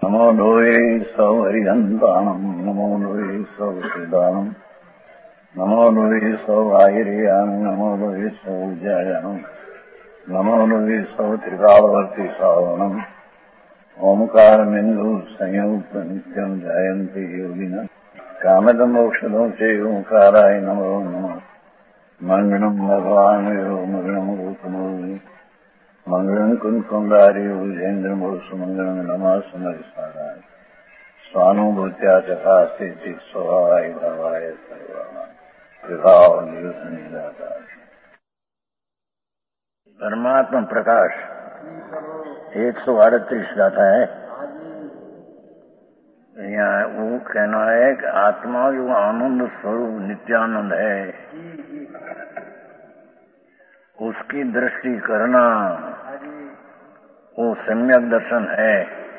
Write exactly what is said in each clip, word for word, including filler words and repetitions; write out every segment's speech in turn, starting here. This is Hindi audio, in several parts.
नमो लोये सौहरिहन्ताणम् नमो लोये सौहृदानम् नमो लोये सौभागिर्याम् नमो लोये सौज्यायाम् नमो लोये सौत्रिकावर्ति सावनम् ओंकारमिन्दु संयुक्त नित्यम् जयन्ति योगिनः कामदम् मोक्षदम् च ओंकाराय नमो नमः मङ्गलम् भगवान् यो मङ्गलम् रूपमो मंगलम कुंद कुंडारी उजेन्द्र सुमंगलम नमा सुमरिसाराय स्वानुभूत्या चकास्ते चित स्वभावाय भावाय सर्वाभाव परमात्मा प्रकाश एक सौ अड़तीस गाथा है। यहाँ वो कहना है कि आत्मा जो आनंद स्वरूप नित्यानंद है उसकी दृष्टि करना वो सम्यक दर्शन है।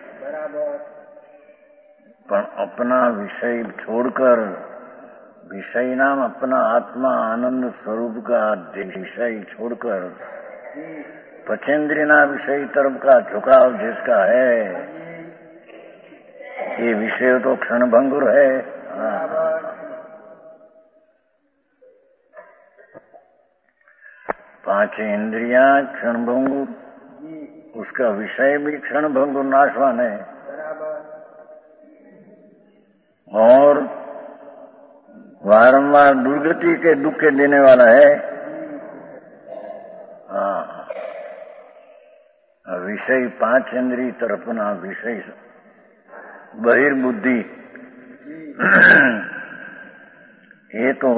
पर अपना विषय छोड़कर विषय नाम अपना आत्मा आनंद स्वरूप का विषय छोड़कर पचेंद्रिना विषय तरफ का झुकाव जिसका है ये विषय तो क्षणभंगुर है। पांच इंद्रियां क्षणभंगुर, उसका विषय भी क्षणभंगुर नाशवान है और वारंवार दुर्गति के दुख के देने वाला है। हाँ, विषय पांच इंद्रिय तरफना विषय बहिर्बुद्धि ये तो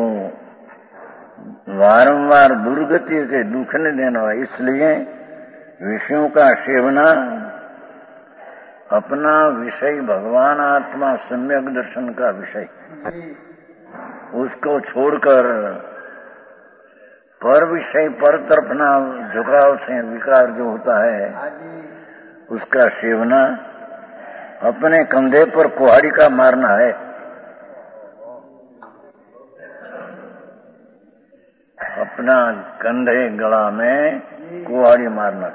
वारंवार दुर्गति के दुख ने देना है। इसलिए विषयों का सेवना अपना विषय भगवान आत्मा सम्यक दर्शन का विषय उसको छोड़कर पर विषय पर तरफना झुकाव से विकार जो होता है उसका सेवना अपने कंधे पर कुहाड़ी का मारना है। अपना कंधे गला में कुहाड़ी मारना।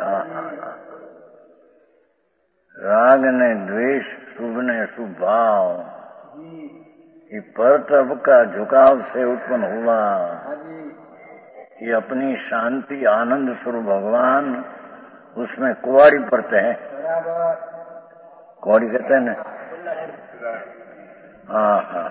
राग ने द्वेष, शुभ ने शुभ भाव, ये पर तरफ का झुकाव से उत्पन्न हुआ। ये अपनी शांति आनंद स्वरूप भगवान उसमें कुहाड़ी पड़ते हैं। कुहाड़ी कहते हैं ना। हाँ हाँ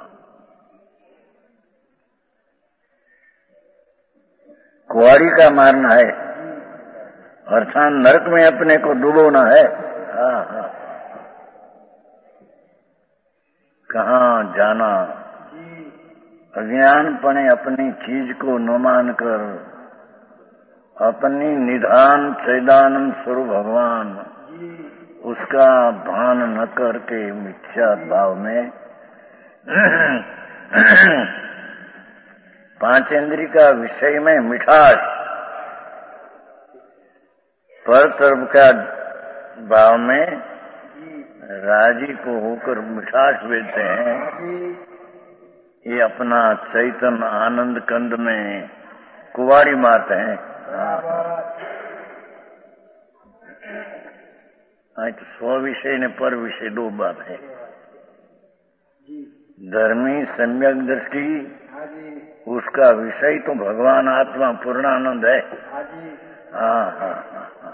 कुहाड़ी का मारना है अर्थात नरक में अपने को डुबोना है। हाँ हाँ कहाँ जाना अज्ञानपणे अपनी चीज को न मानकर अपनी निधान चैदानंद स्वरूप भगवान उसका भान न करके मिथ्या भाव में पांच इंद्रिय का विषय में मिठास पर तरफ का भाव में राजी को होकर मिठास बेचते हैं। ये अपना चैतन्य आनंद कंद में कुवाड़ी मारते हैं। आज तो स्व विषय ने पर विषय दो बात है। धर्मी सम्यक दृष्टि उसका विषय तो भगवान आत्मा पूर्णानंद है। हाँ हाँ हाँ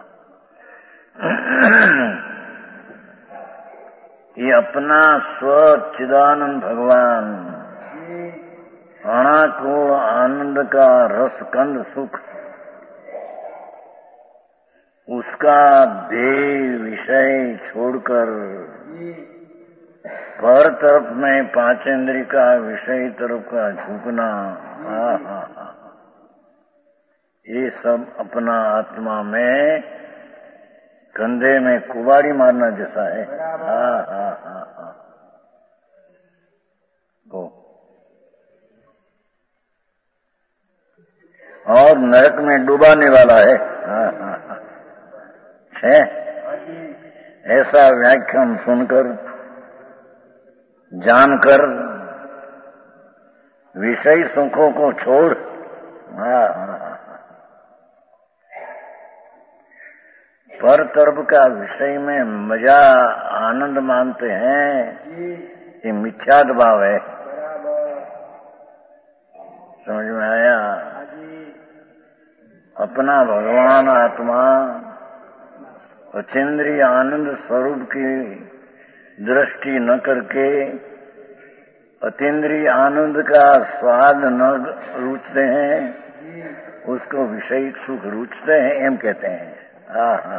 ये अपना स्वचिदानंद भगवान अनाकूल आनंद का रसकंद सुख उसका देह विषय छोड़कर पर तरफ में पांच इंद्रिय का विषय तरफ का झुकना। हाँ हाँ हाँ ये सब अपना आत्मा में कंधे में कुबाड़ी मारना जैसा है। हाँ हाँ हाँ हाँ तो और नरक में डुबाने वाला है। हाँ हाँ हाँ है ऐसा व्याख्यान सुनकर जानकर विषय सुखों को छोड़ हाँ हाँ पर तरफ का विषय में मजा आनंद मानते हैं, ये मिथ्याद भाव है। समझ में आया? अपना भगवान आत्मा अचेंद्रीय आनंद स्वरूप की दृष्टि न करके अतीन्द्रिय आनंद का स्वाद न रुचते हैं, उसको विषय सुख रुचते हैं, एम कहते हैं। हाँ हाँ,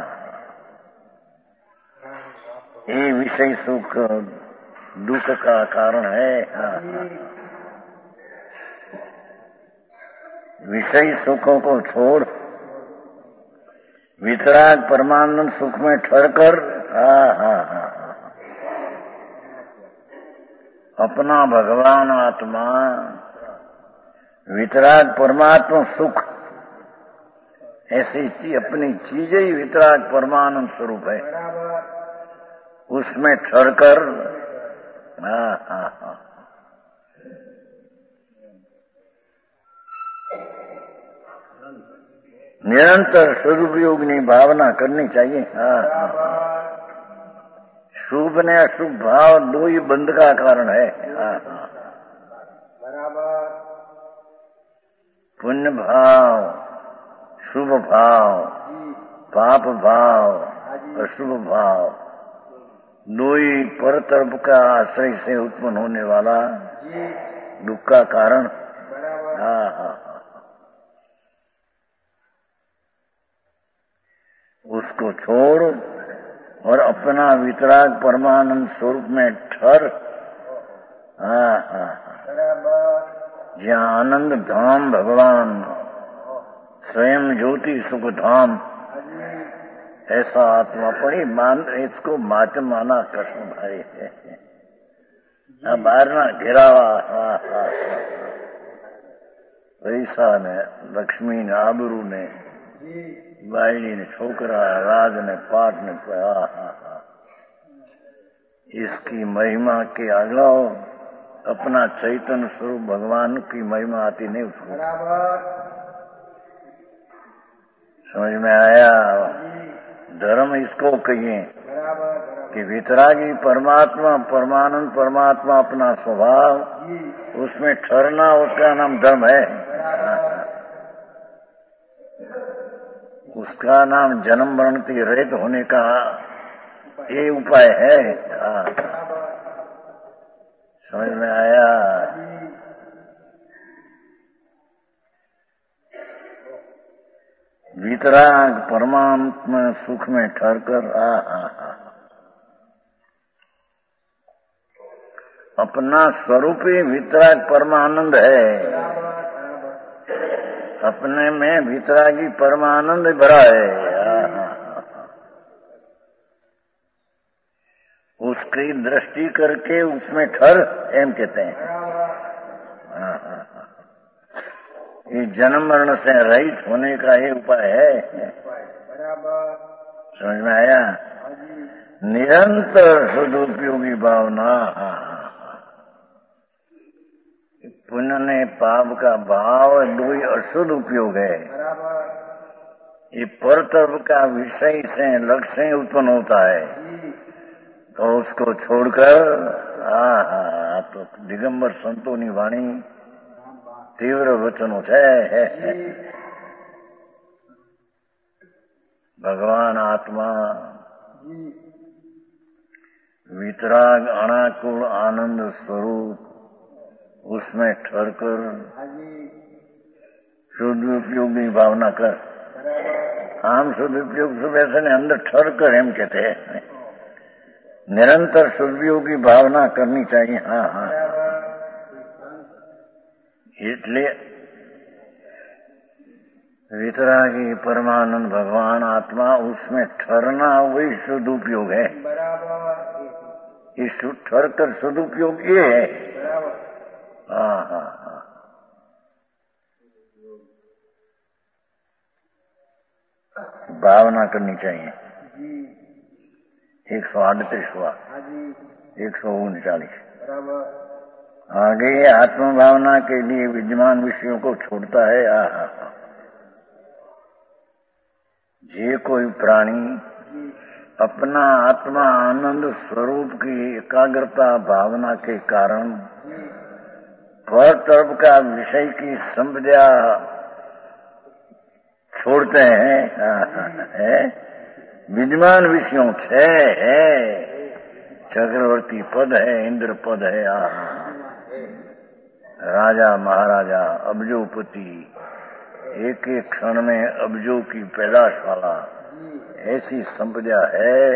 ये विषय सुख दुख का कारण है। हाँ हाँ, विषय सुखों को छोड़ वितराग परमानंद सुख में ठहरकर हाँ हाँ हाँ अपना भगवान आत्मा वितराग परमात्मा सुख ऐसी चीज, अपनी चीजें ही वितराग परमानंद स्वरूप है, उसमें ठहरकर हाँ हाँ हाँ निरंतर सदुपयोगनी भावना करनी चाहिए। हाँ हाँ, शुभ ने अशुभ भाव दो ही बंध का कारण है। हाँ हाँ, बराबर। पुण्य भाव, शुभ भाव, पाप भाव, अशुभ भाव, दो ही पर तरफ का आश्रय से उत्पन्न होने वाला दुख का कारण। हाँ हाँ, उसको छोड़ और अपना वितराग परमानंद स्वरूप में ठहर। हाँ हाँ, जहाँ आनंद धाम भगवान स्वयं ज्योति सुख धाम, ऐसा आत्मा पड़ी मान, इसको मात माना कृष्ण भाई है बाहर ना घिरावा। हाँ हाँ, पैसा ने, लक्ष्मी ने, आबरू ने, बायड़ी ने, छोकरा राज ने, पाठ ने, इसकी महिमा के अगला अपना चैतन्य स्वरूप भगवान की महिमा आती नहीं उसको। समझ में आया? धर्म इसको कहिए कि वितरागी परमात्मा परमानंद परमात्मा अपना स्वभाव, उसमें ठहरना उसका नाम धर्म है। उसका नाम जन्म मरण की रहित होने का ये उपाय है। हाँ, समझ में आया? वितराग परमात्मा सुख में ठहरकर आ आ आ अपना स्वरूप ही वितराग परमानंद है, अपने में वितरागी परमानंद भरा है। उसकी दृष्टि करके उसमें ठहर, एम कहते हैं। ये जन्म मरण से रहित होने का ये उपाय है। समझ में आया? निरंतर सदुपयोगी भावना। पुण्य ने पाप का भाव दो ही अशुद्ध उपयोग है। ये पर तरफ का विषय से लक्ष्य उत्पन्न होता है, तो उसको छोड़कर हाँ हाँ तो दिगंबर संतों की वाणी तीव्र वचनों है। भगवान आत्मा वितराग अनाकुल आनंद स्वरूप, उसमें ठहरकर सदुपयोगी भावना कर। आम सदुपयोग सुबह से अंदर ठहर कर हम कहते हैं, निरंतर सदुपयोगी भावना करनी चाहिए। हाँ हाँ, इसलिए वितरागी परमानंद भगवान आत्मा, उसमें ठहरना वही सदुपयोग है। इस ठहर कर सदुपयोग ये है। हाँ हाँ हाँ, भावना करनी चाहिए। एक सौ अड़तीस हुआ, एक सौ उनचालीस। आगे आत्म भावना के लिए विद्यमान विषयों को छोड़ता है। आ हा हा, जे कोई प्राणी अपना आत्मा आनंद स्वरूप की एकाग्रता भावना के कारण पर तरफ का विषय की संपदा छोड़ते हैं। है विद्यमान विषयों छह है, चक्रवर्ती पद है, इंद्र पद है, आ राजा महाराजा अब्जोपति, एक एक क्षण में अब्जों की पैदाश वाला, ऐसी संपदा है।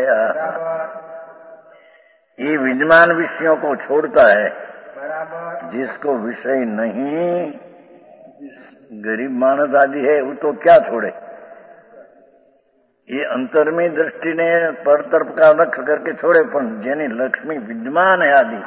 ये विद्यमान विषयों को छोड़ता है, जिसको विषय नहीं, गरीब मानस आदि है वो तो क्या छोड़े। ये अंतर में दृष्टि ने पर तरफ का लक्ष्य करके छोड़े, पर जेनी लक्ष्मी विद्यमान है आदि,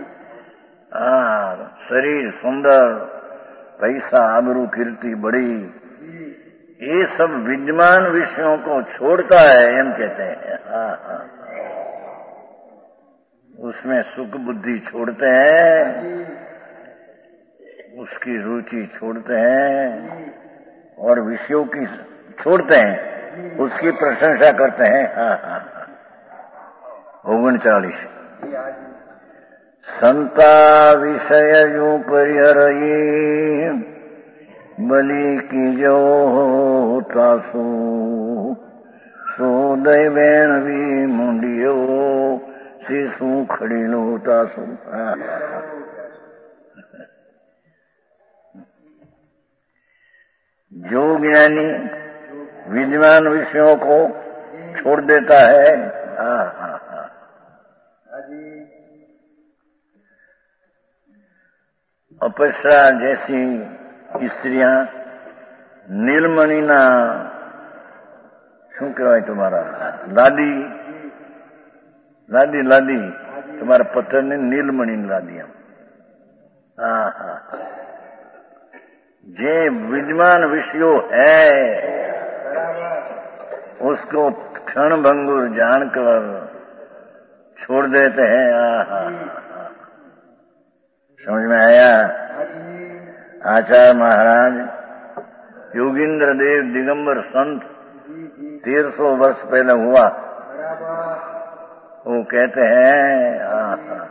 हाँ शरीर सुंदर, पैसा आबरू कीर्ति बड़ी, ये सब विद्यमान विषयों को छोड़ता है, हम कहते हैं। हाँ हाँ उसमें सुख बुद्धि छोड़ते हैं, उसकी रुचि छोड़ते हैं और विषयों की छोड़ते हैं, उसकी प्रशंसा करते हैं। हाँ हाँ ओगनचालीस संता विषय जो परिहरई बलि की जो तासु सो दैवेण भी मुंडियो शिशु खड़ी लो तासु। जो ज्ञानी विद्यमान विषयों को छोड़ देता है, हाँ हाँ हाँ अपसरा जैसी स्त्रियां नीलमणिना શું કહેવાય तुम्हारा लादी लादी लादी तुम्हारा पत्थर ने नीलमणि लादी। हाँ हाँ जे विद्यमान विषयों है उसको क्षण भंगुर जानकर छोड़ देते हैं। हाँ समझ में आया। आचार्य महाराज योगींद्र देव दिगंबर संत तेरह सौ वर्ष पहले हुआ, वो कहते हैं हाँ हाँ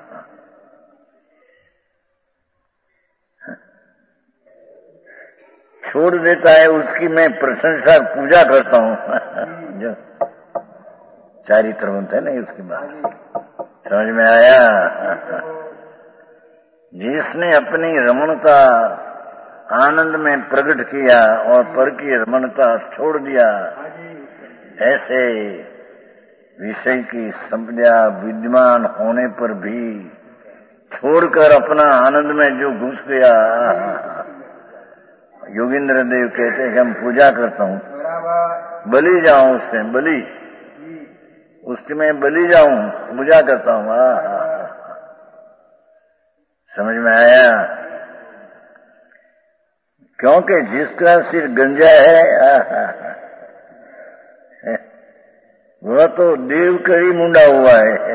छोड़ देता है, उसकी मैं प्रशंसा पूजा करता हूँ। जो चारित्रवंत है ना उसकी बात समझ में आया। जिसने अपनी रमणता आनंद में प्रकट किया और पर की रमणता छोड़ दिया, ऐसे विषय की संपदा विद्यमान होने पर भी छोड़कर अपना आनंद में जो घुस गया, योगींद्र देव कहते हैं कि हम पूजा करता हूँ, बलि जाऊं उससे, बलि उसके मैं बलि जाऊं, पूजा करता हूँ। समझ में आया। क्योंकि जिसका सिर गंजा है वह तो देव का ही मुंडा हुआ है।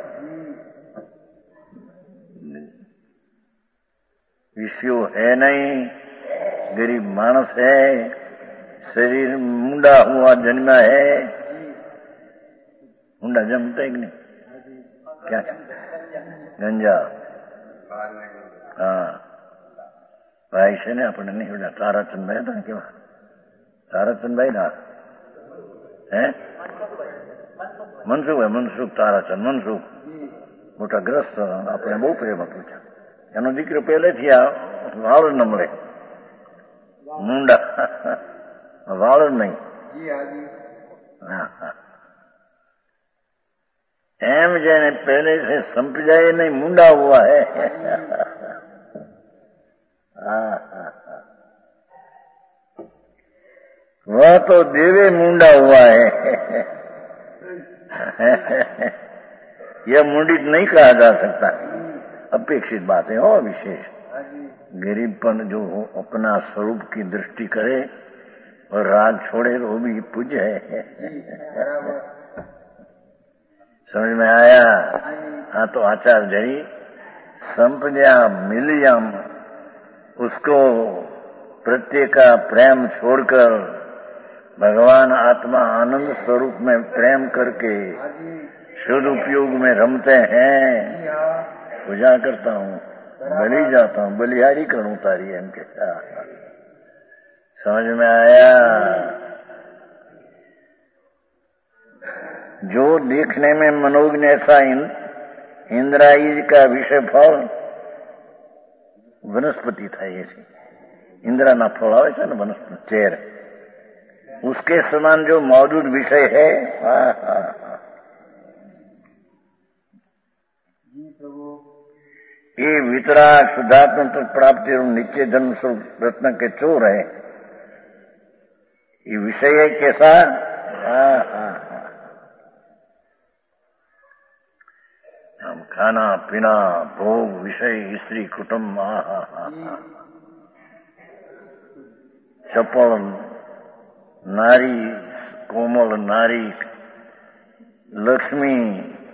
विषय है नहीं, गरीब मानस है, शरीर मुंडा हुआ जन्मा है। मुंडा जमता है कि नहीं? क्या गंजा? हाँ भाई से ने अपने नहीं बोला ताराचंद भाई था क्या? ताराचंद भाई ना है मनसुख है, मनसुख ताराचंद मनसुख મોટા ગ્રસ્ત આપણે બહુ પ્રેમ આપ્યું છે. એનો દીકરો પહેલેથી આ વાળ ન મળે, મુંડા વાળ જ નહીં. એમ જેને પહેલે से संपजाए नहीं मुंडा हुआ है. वह तो देवे मुंडा हुआ है. यह मुंडित नहीं कहा जा सकता, अपेक्षित बातें हो. विशेष गरीबपन जो हो अपना स्वरूप की दृष्टि करे और राग छोड़े वो भी पूज्य है. समझ में आया? हाँ तो आचार्य जरी संपदा मिलियम उसको प्रत्येक का प्रेम छोड़कर भगवान आत्मा आनंद स्वरूप में प्रेम करके शुद्ध उपयोग में रमते हैं। पूजा करता हूँ, बलि जाता हूँ, बलिहारी करूँ तारी एम के साथ। समझ में आया? जो देखने में मनोज्ञ ऐसा इंद्राई का विषय फल वनस्पति था। ऐसे इंद्रा ना फल आवे છે ને वनस्पति चेर, उसके समान जो मौजूद विषय है, हाँ हाँ हाँ, ये वितराग शुद्धात्म प्राप्ति और नित्य जन्म स्वरूप रत्न के चोर है। ये विषय है कैसा? हाँ हाँ हाँ, हम खाना पीना भोग विषय स्त्री कुटुंब, हाँ हाँ हाँ, चपल नारी, कोमल नारी, लक्ष्मी,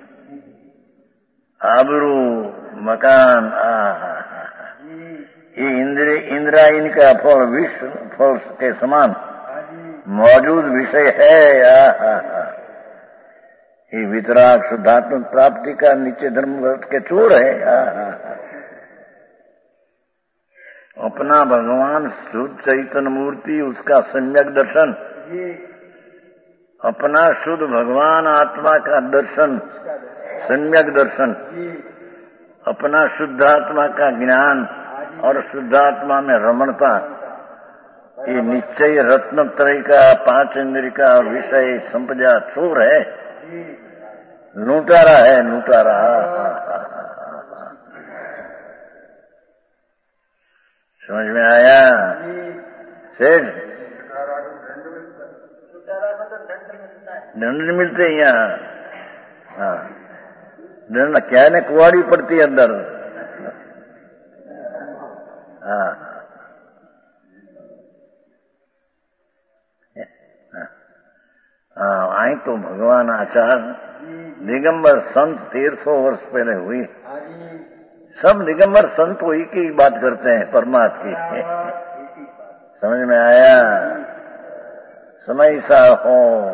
आबरू, मकान, आ हा हा, ये इंद्र इंद्रायणी का फल विश्व फल के समान मौजूद विषय है। आ हा हा, ये वितराग शुद्धात्म प्राप्ति का नित्य धर्म के चोर है। आ हा हा, अपना भगवान शुद्ध चैतन्य मूर्ति, उसका सम्यक दर्शन, अपना शुद्ध भगवान आत्मा का दर्शन, सम्यक दर्शन, अपना शुद्धात्मा का ज्ञान और शुद्धात्मा में रमणता, ये निश्चय रत्न त्रय का पांच इंद्रिय का विषय संपदा चोर है, लूटारा है, लूटारा। समझ में आया? सेठ दंड मिलते हैं यहाँ। हाँ, दंड क्या है, कुआड़ी पड़ती है अंदर। हाँ हाँ, आई तो भगवान आचार्य दिगंबर संत तेरह सौ वर्ष पहले हुई। सब दिगंबर संत वही की बात करते हैं, परमात्मा की। समझ में आया? समय सा हो,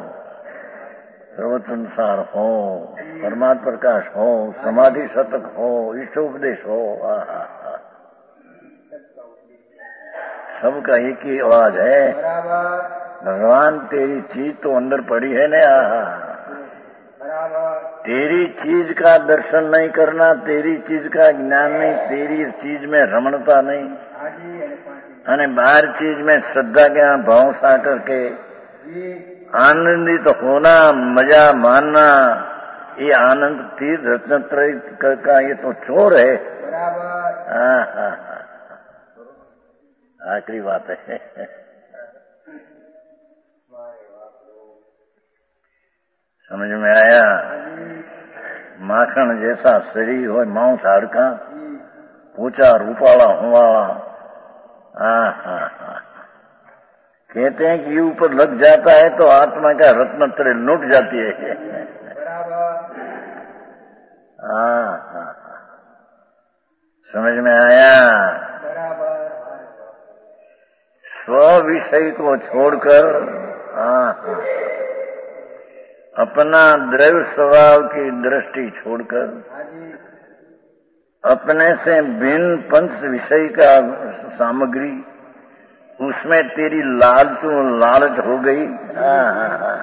प्रवचन सार हो, परमात्मा प्रकाश हो, समाधि शतक हो, ईशोपदेश हो, आहा, सबका एक ही आवाज है, भगवान तेरी चीज तो अंदर पड़ी है ना। आहा, तेरी चीज का दर्शन नहीं करना, तेरी चीज का ज्ञान नहीं, तेरी चीज में रमणता नहीं, अने बाहर चीज में श्रद्धा ज्ञान भाव सा करके आनंदित तो होना, मजा मानना, ये आनंद तीर्थ रत्नत्रय का ये तो चोर है। हाँ हाँ हाँ, आखिरी बात है। समझ में आया? माखन जैसा शरीर हो, मांस हाड़का, ऊंचा रूपाला हुआला, हाँ हाँ हाँ, कहते हैं कि ये ऊपर लग जाता है तो आत्मा का रत्न त्रय लुट जाती है। हाँ हाँ हाँ, समझ में आया? स्व विषय को छोड़कर, हाँ हाँ, अपना द्रव्य स्वभाव की दृष्टि छोड़कर, अपने से भिन्न पंच विषय का सामग्री, उसमें तेरी लालच लालच हो गई। हाँ हाँ हाँ,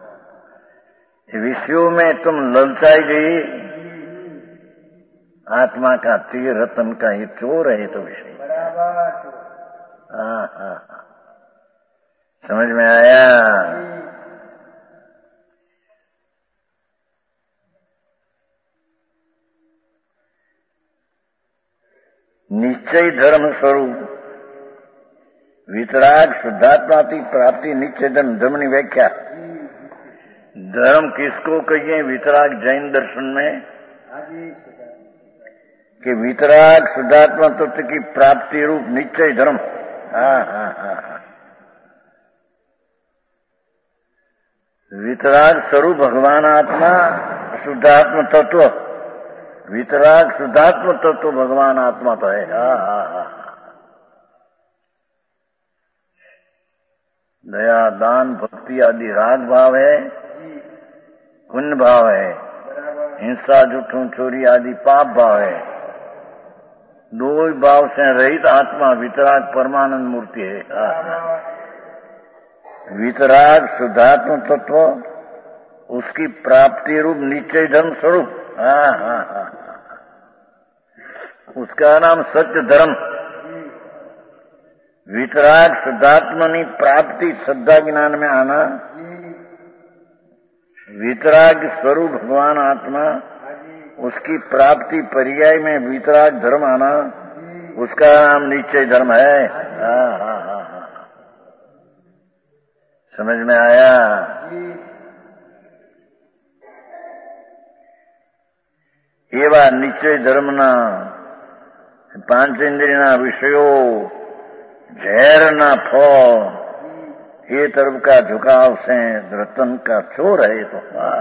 विषयों में तुम ललचाई गई। आत्मा का तीर रतन का ये चोर है, तो विषय। हाँ हाँ हाँ, समझ में आया? निश्चय धर्म स्वरूप वितराग शुद्धात्मा की प्राप्ति निश्चय धर्म, धर्म की व्याख्या। धर्म किसको कहिए? वितराग जैन दर्शन में कि वितराग शुद्धात्मा तत्व की प्राप्ति रूप निश्चय धर्म। हाँ हाँ हाँ हाँ, वितराग स्वरूप भगवान आत्मा शुद्धात्म तत्व, वितराग शुद्धात्म तत्व भगवान आत्मा तो है। हाँ हाँ हाँ, दया दान भक्ति आदि राग भाव है, पुण्य भाव है। हिंसा जुठू चोरी आदि पाप भाव है। दो ही भाव से रहित आत्मा वितराग परमानंद मूर्ति है। वितराग शुद्धात्म तत्व, उसकी प्राप्ति रूप निश्चय धर्म स्वरूप, हाँ हाँ हाँ, उसका नाम सत्य धर्म। वितराग शुद्धात्मनी प्राप्ति श्रद्धा ज्ञान में आना, वितराग स्वरूप भगवान आत्मा, उसकी प्राप्ति पर्याय में वितराग धर्म आना, उसका नाम निश्चय धर्म है। हाँ हाँ हाँ हाँ, समझ में आया? एवा निश्चय धर्मना પાંચેન્દ્રિયના विषयों झेर न फल, ये तरफ का झुकाव से रतन का चोर है। तो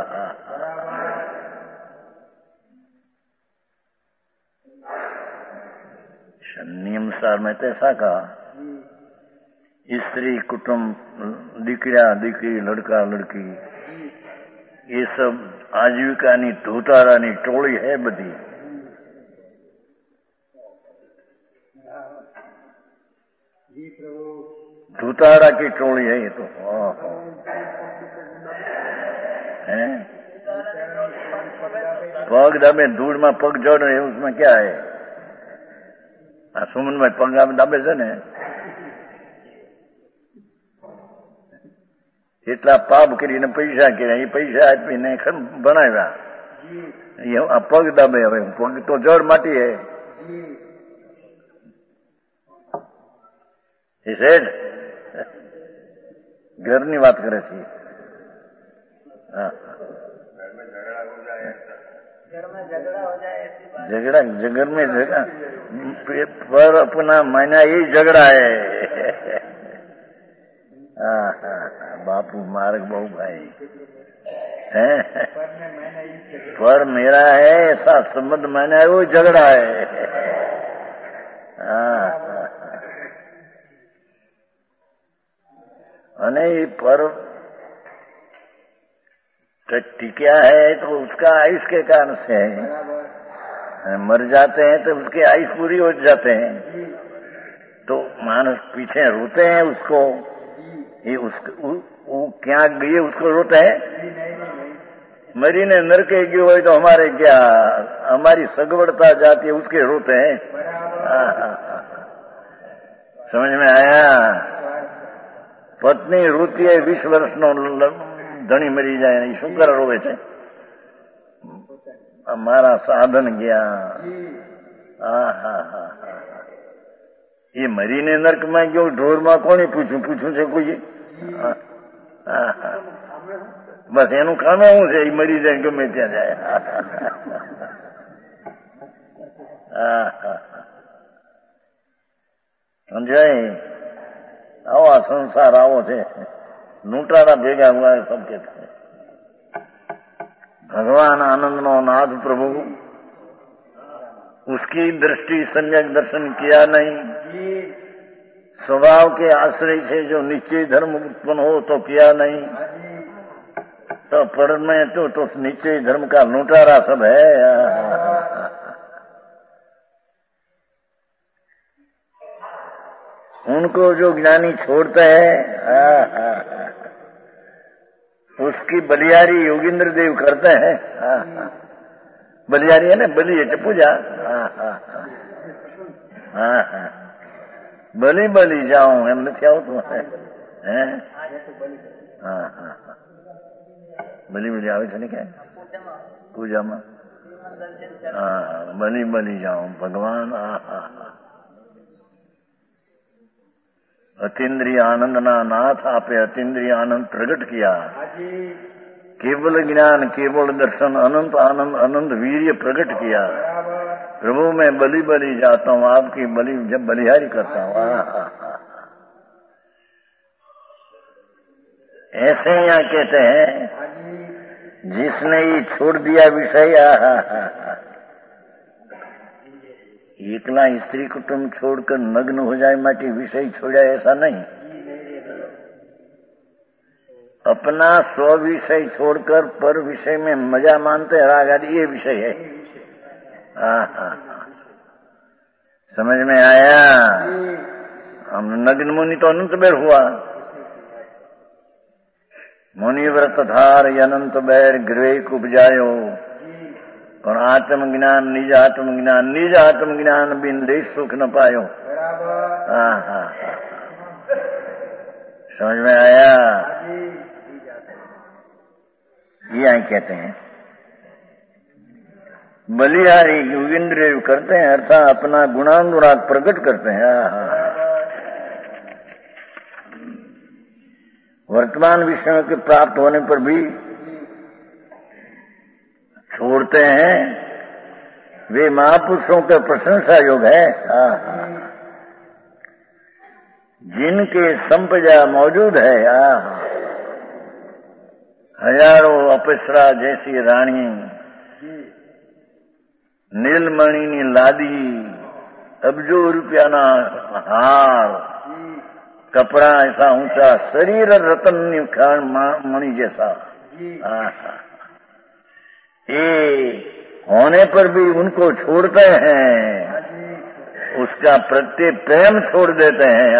नियम सार में तो ऐसा कहा, स्त्री कुटुंब, दीकरा दीकरी, लड़का लड़की, ये सब आजीविका नी धोतारा नी टोली है बधी। धूताड़ा की टोली है ये तो। हैं? पग दबे धूल में पग जोड़ रहे, उसमें क्या है? सुमन में पग दबे છે ને, એટલા પાપ કરીને પૈસા કર્યા, એ પૈસા આપીને બનાવ્યા, આ પગ દબે, હવે પગ તો જળ માટી હે। એ સેઠ ઘરની વાત કરે છે। झगड़ा जगर में झगड़ा पर अपना मायना यही झगड़ा है। हाँ हाँ, बापू मार्ग बहु भाई है, पर मेरा है ऐसा संबंध मायना है, वो झगड़ा है। हाँ, अने पर टिकिया है तो उसका आयुष के कारण से है, मर जाते हैं तो उसके आयुष पूरी हो जाते हैं, तो मानस पीछे रोते हैं उसको, ये उसको वो क्या गए उसको रोते हैं। मरी ने नरके गयो हो तो हमारे क्या, हमारी सगवड़ता जाती है उसके रोते हैं। समझ में आया? पत्नी रोती है वीस वर्ष नो धनी मरी जाए, शू कर रोवे छे? हमारा साधन गया। हाँ हाँ हाँ, ये मरी ने नरक में गयो, ढोर में कोनी पूछू पूछू छे कोई? हाँ हाँ, बस एनु काम एवं छे, मरी जाए गमे त्या जाए। हाँ हाँ, समझाय? आवा संसार आवो छे, लूंटारा भेगा हुआ है सबके। भगवान आनंद नो नाथ प्रभु, उसकी दृष्टि सम्यक दर्शन किया नहीं, स्वभाव के आश्रय से जो निश्चय धर्म उत्पन्न हो तो किया नहीं, तो पर में तो, तो निश्चय धर्म का लूंटारा सब है। उनको जो ज्ञानी छोड़ते हैं, उसकी बलियारी योगेंद्र देव करते हैं। बलियारी है ना, बलि है पूजा। हाँ हाँ, बलि बलि जाऊं एम नहीं आओ तुम है। हाँ हाँ, बलि बलि आवे छे क्या पूजा में? हाँ, बलि बलि जाऊं भगवान। हाँ हाँ, अतीन्द्रिय आनंद ना नाथ आपे अतीन्द्रिय आनंद प्रकट किया। केवल ज्ञान, केवल दर्शन, अनंत आनंद, अनंत वीर्य प्रकट किया। प्रभु मैं बलि बलि जाता हूँ, आपकी बलि जब बलिहारी करता हूँ। ऐसे यहाँ कहते हैं, जिसने ये छोड़ दिया विषय, एकला स्त्री कुटुंब छोड़कर नग्न हो जाए माटी विषय छोड़ा, ऐसा नहीं। अपना स्व विषय छोड़कर पर विषय में मजा मानते हैं, राग आदि ये विषय है। हाँ हाँ समझ में आया। हम नग्न मुनि तो अनंत बेर हुआ, मुनि व्रत धार अनंत बैर गृह को उपजायो, और आत्मज्ञान निज आत्मज्ञान निज आत्मज्ञान बिन देश सुख न पायो। हाँ हाँ समझ में आया। ये आई कहते हैं बलिहारी योगेंद्र करते हैं, अर्थात अपना गुणानुराग प्रकट करते हैं। हाँ वर्तमान विषयों के प्राप्त होने पर भी छोड़ते हैं, वे महापुरुषों का प्रशंसा योग है। हाँ जिनके संपदा मौजूद है। हाँ हजारों अप्सरा जैसी रानी, नीलमणि नी लादी, अबजो रुपया ना हार, कपड़ा ऐसा ऊंचा, शरीर रतन खान मणि जैसा। ये होने पर भी उनको छोड़ते हैं, उसका प्रत्येक प्रेम छोड़ देते हैं।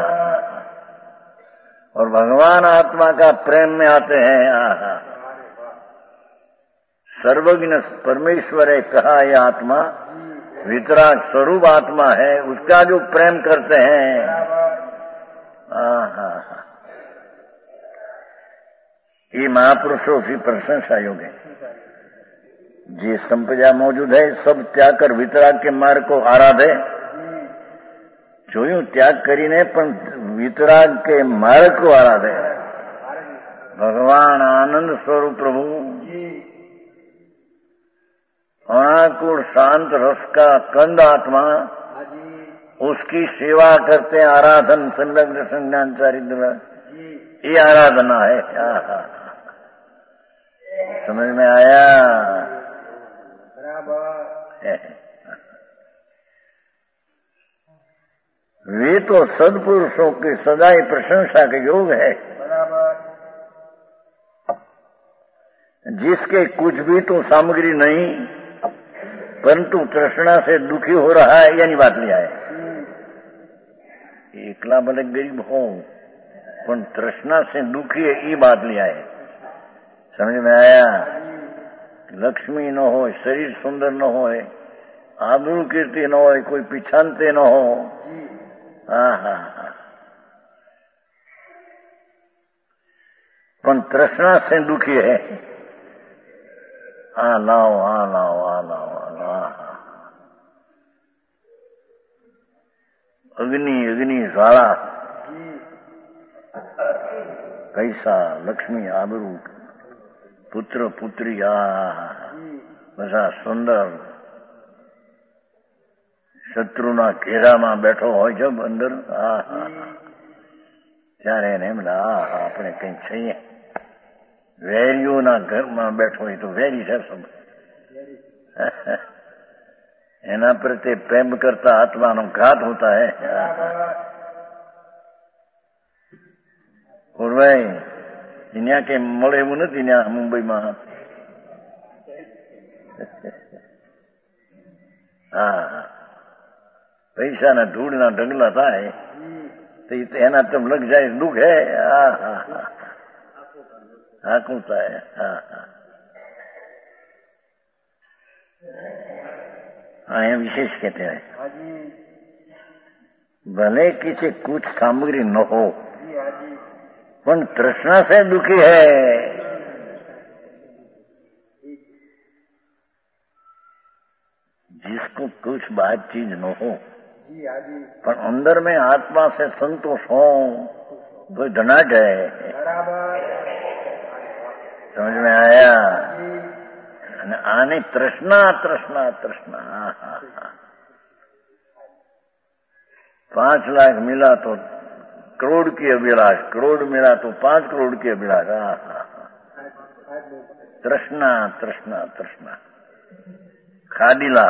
और भगवान आत्मा का प्रेम में आते हैं। सर्वज्ञ परमेश्वर है कहा, यह आत्मा वितराग स्वरूप आत्मा है, उसका जो प्रेम करते हैं। ये महापुरुषों की प्रशंसा योग है। जे संपदा मौजूद है सब त्याग कर वितराग के मार्ग को आराधे, જોયું ત્યાગ કરીને પણ વિતરાગ के मार्ग को आराधे। भगवान आनंद स्वरूप प्रभु अनाकुल शांत रस का कंद आत्मा, उसकी सेवा करते हैं, आराधन संलग्न संज्ञान चारिद्र, ये आराधना है। समझ में आया। वे तो सदपुरुषों की सदाई प्रशंसा के योग है, जिसके कुछ भी तो सामग्री नहीं, परंतु तृष्णा से दुखी हो रहा है, यानी बात लिया है। एकला भले गरीब हो पण तृष्णा से दुखी है, ये बात लिया है। समझ में आया। लक्ष्मी न हो, शरीर सुंदर न हो, आबरू कीर्ति न हो, कोई पिछानते न हो। हाँ हाँ हाँ पण तृष्णा से दुखी है। हाँ लाओ, हाँ लाओ, हाँ लाओ, हाँ अग्नि अग्नि ज्वाला, कैसा लक्ष्मी आबरू पुत्र पुत्री, आ बसा सुंदर શત્રુના ઘેરામાં બેઠો હોય છે અંદર, ત્યારે એને એમ આપણે કઈ છીએ, વેરીઓના ઘરમાં બેઠો હોય તો વેરી છે सब, એના પ્રત્યે પ્રેમ કરતા આત્માનો ઘાત હોતા है। और भाई ત્યાં કઈ મળે એવું નથી ત્યાં મુંબઈમાં। હા પૈસાના ધૂળના ઢગલા થાય તો એના તમ લગ જાય દુઃખ હે। હા હા હાકું થાય। હા હા हाँ यहाँ विशेष कहते हैं, भले किसी कुछ सामग्री न हो पण तृष्णा से दुखी है। जिसको कुछ बात चीज न हो पर अंदर में आत्मा से संतोष हो तो धनाट है। समझ में आया। आने तृष्णा तृष्णा तृष्णा। पांच लाख मिला तो करोड़ की अभिलाष, करोड़ मिला तो पांच करोड़ की अभिलाष। तृष्णा तृष्णा तृष्णा। खादिला,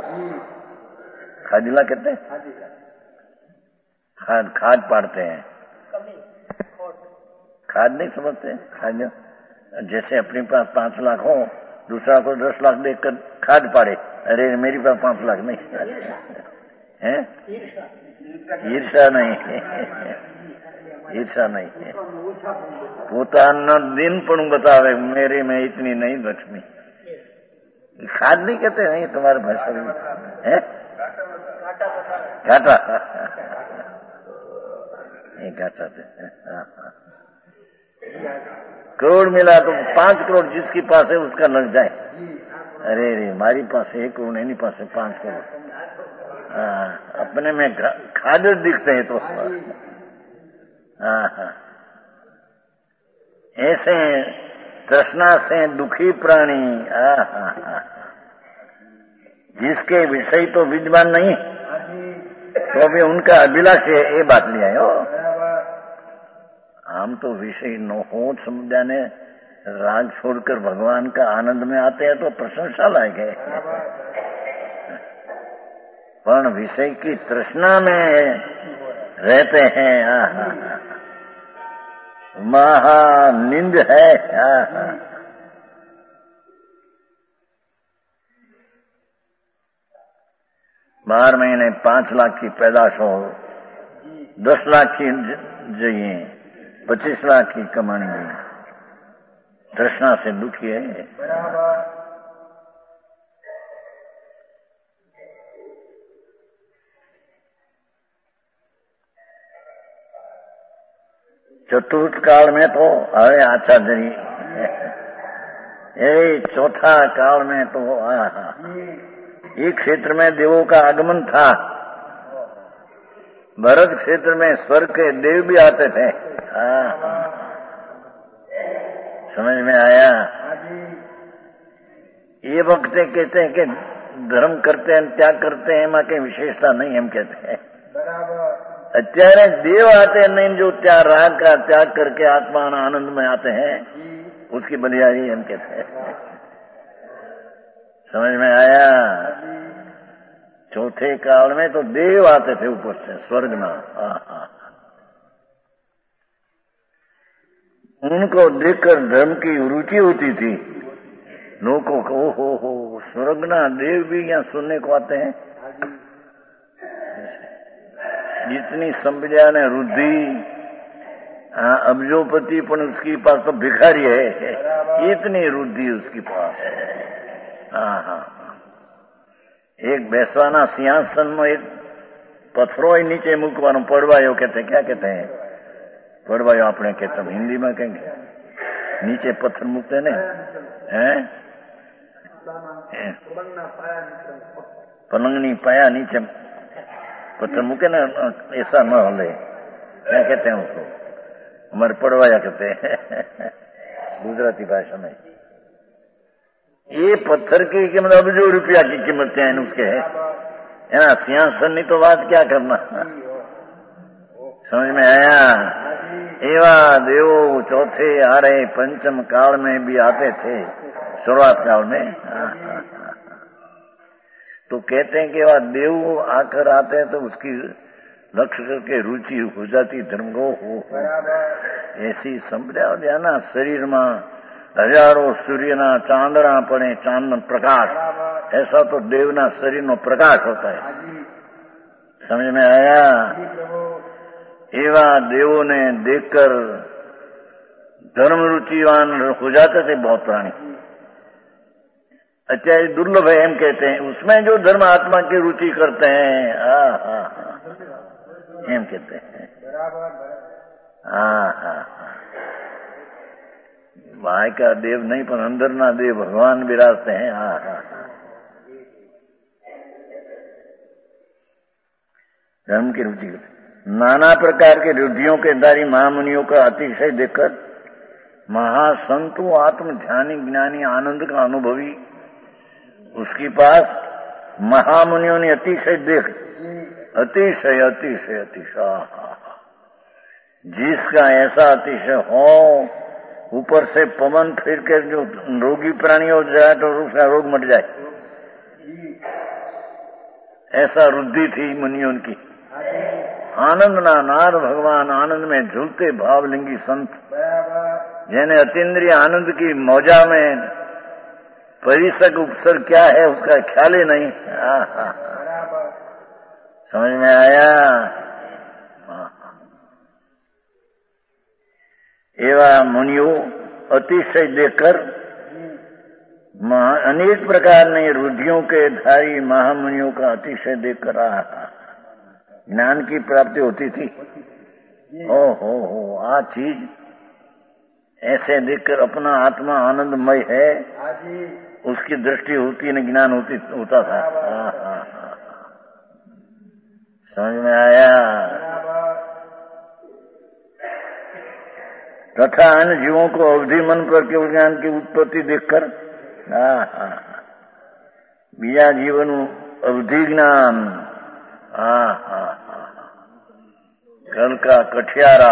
खादिला कहते हैं, खाद खाद पाड़ते हैं। खाद नहीं समझते? खाद जैसे अपने पास पांच लाख हो, दूसरा को दस लाख देकर खाद पाड़े, अरे मेरी पास पांच लाख नहीं है, ईर्षा नहीं, ईर्षा नहीं है। પોતાનો दिन પણ बतावे मेरे में इतनी नहीं लक्ष्मी। खाद नहीं कहते नहीं तुम्हारे भाषा में है, घाटा, ये घाटा थे। करोड़ मिला तो पांच करोड़ जिसके पास है उसका लग जाए, अरे रे मारी पास एक करोड़ एनी पास पांच करोड़, हाँ अपने में खाद दिखते हैं तो हाँ हाँ। ऐसे तृष्णा से दुखी प्राणी, हाँ हाँ हाँ, जिसके विषय तो विद्वान नहीं तो भी उनका अभिलाष है, ये बात नहीं आयो। हम तो विषय न हो समुदाय राग छोड़कर भगवान का आनंद में आते हैं तो प्रशंसा लायक है, पर विषय की तृष्णा में रहते हैं, हाँ हाँ, महानिंद है, हाँ हाँ। बारह महीने पांच लाख की पैदाश हो, दस लाख की जइए, पच्चीस लाख की कमानी में तृष्णा से दुखी है। चतुर्थ काल में तो अरे आचार्य जी, ये चौथा काल में तो आहा, एक क्षेत्र में देवों का आगमन था, भरत क्षेत्र में स्वर्ग के देव भी आते थे, आहा, समझ में आया। ये वक्त कहते हैं कि धर्म करते हैं त्याग करते हैं, मां की विशेषता नहीं हम कहते हैं। અત્યારે देव आते नहीं जो त्याग राग का त्याग करके आत्मा आनंद में आते हैं, उसकी बलियारी हम कहते हैं। समझ में आया। चौथे काल में तो देव आते थे ऊपर से स्वर्ग में, उनको देखकर धर्म की रुचि होती थी लोगों को, ओ हो हो स्वर्ग ना देव भी यहाँ सुनने को आते हैं। जितनी संविदा ने रुद्धि, अब्जोपति पण उसके पास तो भिखारी है, इतनी रुद्धि उसके पास है। हाँ हाँ, एक बेसवाना सिंहासन में एक पत्थरो नीचे मूकवानो पड़वायो कहते, क्या कहते हैं पड़वायो, आपने कहते हिंदी में कहेंगे, नीचे पत्थर मूकते ने हैं, पलंगनी पाया नीचे पत्थर मूके ना, ऐसा न हले, क्या कहते हैं उसको, हमारे पड़वाया कहते हैं गुजराती भाषा में। ये पत्थर की कीमत अबजो रुपया की कीमत क्या है उसके है, है ना। सिंहासन नहीं तो बात क्या करना, समझ में आया। एवा देवो चौथे आ रहे पंचम काल में भी आते थे, शुरुआत काल में। हाँ हाँ, तो कहते हैं कि वह देव आकर आते हैं तो उसकी लक्ष्य करके रुचि हो जाती धर्म को हो, ऐसी संप्रदाय जाना। शरीर में हजारों सूर्य ना चांदना पड़े, चांदन प्रकाश, ऐसा तो देवना शरीर में प्रकाश होता है। समझ में आया। एवा देवों ने देखकर धर्म रुचिवान हो जाते थे बहुत प्राणी। अच्छा ये दुर्लभ है हम कहते हैं, उसमें जो धर्म आत्मा की रुचि करते हैं, हाँ हाँ हाँ हम कहते हैं, हाँ हाँ हाँ, बाहर का देव नहीं पर अंदर ना देव भगवान विराजते हैं। हाँ हाँ हाँ, धर्म की रुचि, नाना प्रकार के रुधियों के दारी महामुनियों का अतिशय देखकर महासंतु आत्म ध्यानी ज्ञानी आनंद का अनुभवी उसके पास महामुनियों ने अतिशय देख, अतिशय अतिशय अतिशय, जिसका ऐसा अतिशय हो, ऊपर से पवन फिर के जो रोगी प्राणी हो जाए तो उसका रोग मट जाए, ऐसा रुद्धि थी मुनियों की। आनंद ना नार भगवान आनंद में झूलते भावलिंगी संत, जिन्हें अतीन्द्रिय आनंद की मौजा में परिसक उपसर्ग क्या है उसका ख्याल ही नहीं। हाँ हाँ समझ में आया। एवं मुनियों अतिशय देखकर अनेक प्रकार ने रुधियों के धारी महामुनियों का अतिशय देखकर ज्ञान की प्राप्ति होती थी। ओ हो हो आ चीज ऐसे देखकर अपना आत्मा आनंदमय है उसकी दृष्टि होती न ज्ञान होती होता था। हाँ हाँ हाँ समझ में आया। तथा अन्य जीवों को अवधि मन पर केवल ज्ञान की उत्पत्ति देखकर हाँ हाँ बीजा जीवन अवधि ज्ञान हाँ हाँ हाँ कल का कठियारा